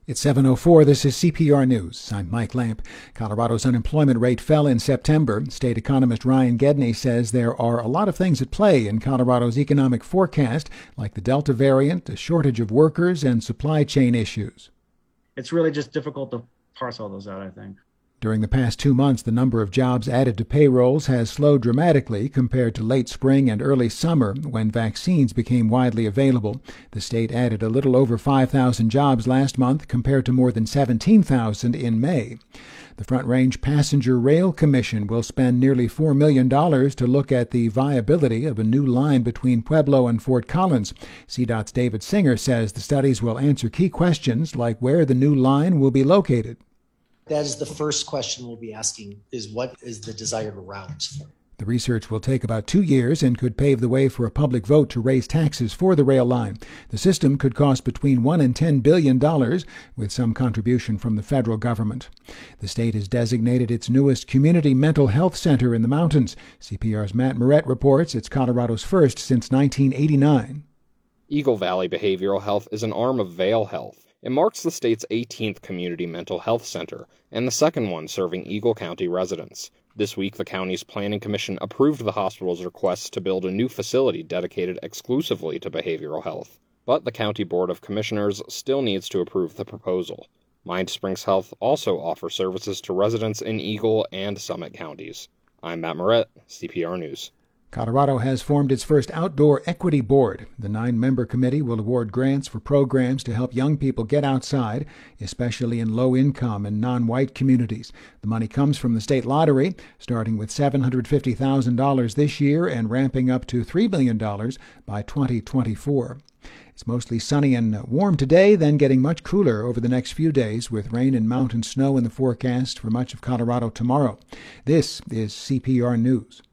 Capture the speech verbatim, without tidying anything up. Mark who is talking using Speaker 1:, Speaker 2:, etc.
Speaker 1: It's seven oh four. This is C P R News. I'm Mike Lamp. Colorado's unemployment rate fell in September. State economist Ryan Gedney says there are a lot of things at play in Colorado's economic forecast, like the Delta variant, a shortage of workers, and supply chain issues.
Speaker 2: It's really just difficult to parse all those out, I think.
Speaker 1: During the past two months, the number of jobs added to payrolls has slowed dramatically compared to late spring and early summer when vaccines became widely available. The state added a little over five thousand jobs last month compared to more than seventeen thousand in May. The Front Range Passenger Rail Commission will spend nearly four million dollars to look at the viability of a new line between Pueblo and Fort Collins. C DOT's David Singer says the studies will answer key questions like where the new line will be located.
Speaker 3: That is the first question we'll be asking, is what is the desired route?
Speaker 1: The research will take about two years and could pave the way for a public vote to raise taxes for the rail line. The system could cost between one and ten billion dollars, with some contribution from the federal government. The state has designated its newest community mental health center in the mountains. C P R's Matt Moret reports it's Colorado's first since nineteen eighty-nine.
Speaker 4: Eagle Valley Behavioral Health is an arm of Vail Health. It marks the state's eighteenth community mental health center and the second one serving Eagle County residents. This week, the county's planning commission approved the hospital's request to build a new facility dedicated exclusively to behavioral health. But the County Board of Commissioners still needs to approve the proposal. Mind Springs Health also offers services to residents in Eagle and Summit counties. I'm Matt Moret, C P R News.
Speaker 1: Colorado has formed its first Outdoor Equity Board. The nine-member committee will award grants for programs to help young people get outside, especially in low-income and non-white communities. The money comes from the state lottery, starting with seven hundred fifty thousand dollars this year and ramping up to three billion dollars by twenty twenty-four. It's mostly sunny and warm today, then getting much cooler over the next few days with rain and mountain snow in the forecast for much of Colorado tomorrow. This is C P R News.